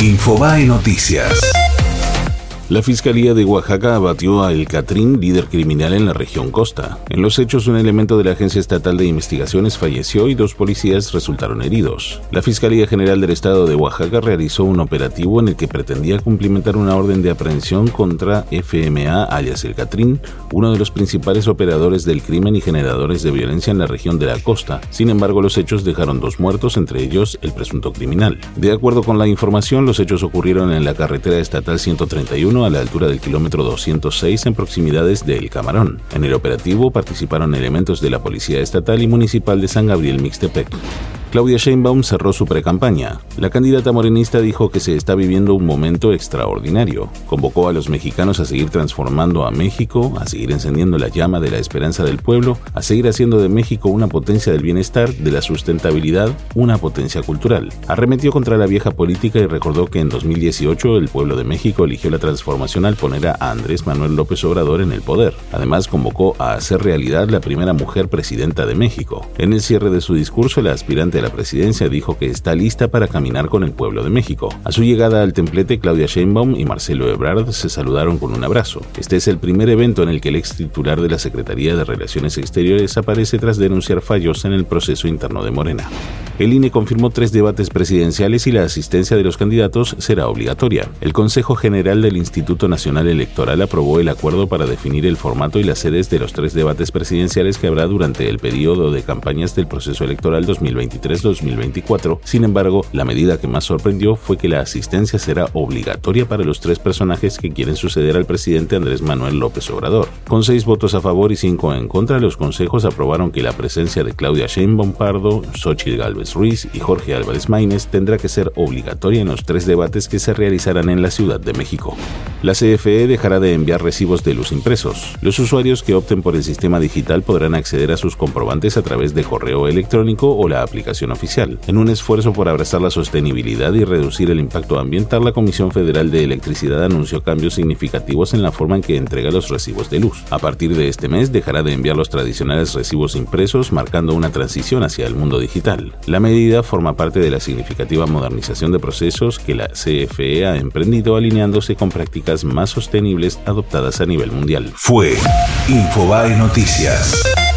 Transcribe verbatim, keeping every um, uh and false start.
Infobae Noticias. La Fiscalía de Oaxaca abatió a El Catrín, líder criminal en la región Costa. En los hechos, un elemento de la Agencia Estatal de Investigaciones falleció y dos policías resultaron heridos. La Fiscalía General del Estado de Oaxaca realizó un operativo en el que pretendía cumplimentar una orden de aprehensión contra F M A, alias El Catrín, uno de los principales operadores del crimen y generadores de violencia en la región de la Costa. Sin embargo, los hechos dejaron dos muertos, entre ellos el presunto criminal. De acuerdo con la información, los hechos ocurrieron en la carretera estatal ciento treinta y uno, a la altura del kilómetro doscientos seis, en proximidades de El Camarón. En el operativo participaron elementos de la Policía Estatal y Municipal de San Gabriel Mixtepec. Claudia Sheinbaum cerró su precampaña. La candidata morenista dijo que se está viviendo un momento extraordinario. Convocó a los mexicanos a seguir transformando a México, a seguir encendiendo la llama de la esperanza del pueblo, a seguir haciendo de México una potencia del bienestar, de la sustentabilidad, una potencia cultural. Arremetió contra la vieja política y recordó que en dos mil dieciocho el pueblo de México eligió la transformación al poner a Andrés Manuel López Obrador en el poder. Además, convocó a hacer realidad la primera mujer presidenta de México. En el cierre de su discurso, la aspirante la presidencia dijo que está lista para caminar con el pueblo de México. A su llegada al templete, Claudia Sheinbaum y Marcelo Ebrard se saludaron con un abrazo. Este es el primer evento en el que el ex titular de la Secretaría de Relaciones Exteriores aparece tras denunciar fallos en el proceso interno de Morena. El I N E confirmó tres debates presidenciales y la asistencia de los candidatos será obligatoria. El Consejo General del Instituto Nacional Electoral aprobó el acuerdo para definir el formato y las sedes de los tres debates presidenciales que habrá durante el periodo de campañas del proceso electoral dos mil veintitrés dos mil veinticuatro. Sin embargo, la medida que más sorprendió fue que la asistencia será obligatoria para los tres personajes que quieren suceder al presidente Andrés Manuel López Obrador. Con seis votos a favor y cinco en contra, los consejos aprobaron que la presencia de Claudia Sheinbaum Pardo, Xóchitl Gálvez Ruiz y Jorge Álvarez Maínez tendrá que ser obligatoria en los tres debates que se realizarán en la Ciudad de México. La C F E dejará de enviar recibos de luz impresos. Los usuarios que opten por el sistema digital podrán acceder a sus comprobantes a través de correo electrónico o la aplicación oficial. En un esfuerzo por abrazar la sostenibilidad y reducir el impacto ambiental, la Comisión Federal de Electricidad anunció cambios significativos en la forma en que entrega los recibos de luz. A partir de este mes dejará de enviar los tradicionales recibos impresos, marcando una transición hacia el mundo digital. La medida forma parte de la significativa modernización de procesos que la C F E ha emprendido, alineándose con prácticas más sostenibles adoptadas a nivel mundial. Fue Infobae Noticias.